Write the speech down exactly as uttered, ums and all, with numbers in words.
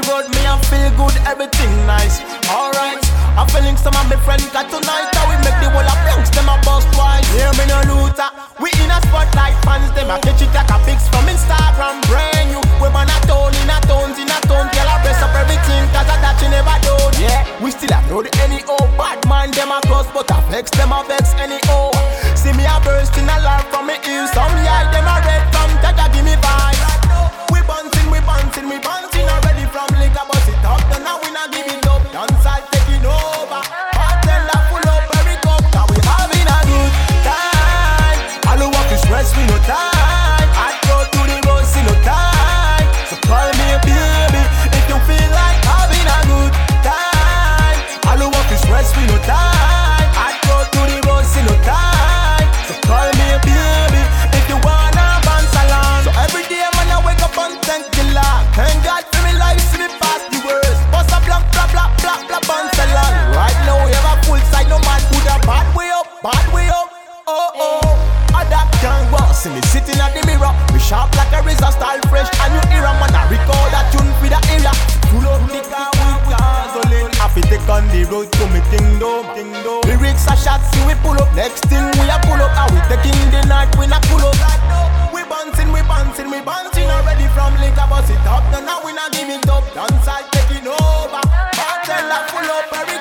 road, me I feel good, everything nice. Alright, I'm feeling some of my friends got tonight. How we make the whole of Bronx, them a bust twice. Yeah, me no looter, we in a spotlight. Fans, them a catch it like a pics from Instagram. Brand new, we man a tone, in a tones, in a tone. Tell a press up everything, cause I that you never done. Yeah, we still have no the any oh. Bad man, them a cross, but I vex, them a vex any oh. See me a burst in a laugh from me ears. Some yeah, them a red from Jaja, give me vibes. We bouncing, we bouncing, we bouncing. Already from liquor, bust it up. Then now we not give it up. Dance all taking over. Bartender full up every cup. Cause we having a good time. All who want to stress, we no time. I go to the road, see no time. So call me a baby if you feel like having a good time. All who want to stress, we no time. I go to the road, see no time. So call me a baby if you wanna bounce along. So every day man I wake up and thank the Lord. Thank God for me life, see me pass the worst. Bust a block, block, block, block, block, bounce along. Right now we have a full side, no man put a bad way up, bad way up. Oh oh, a that can't walk. See me sitting at the mirror, me sharp like a razor, style fresh and you hear a man I record a tune for the area. Full up the car with gasoline. I fi take on the road to me ting dome, ting dome. Lyrics are shots, see we pull up. Next thing we a pull up, and we taking the night, we not pull up. We bouncing, we bouncing, we bouncing. Already from liquor, bust it up. Now we not giving up. Dance all taking over. Bartender full up every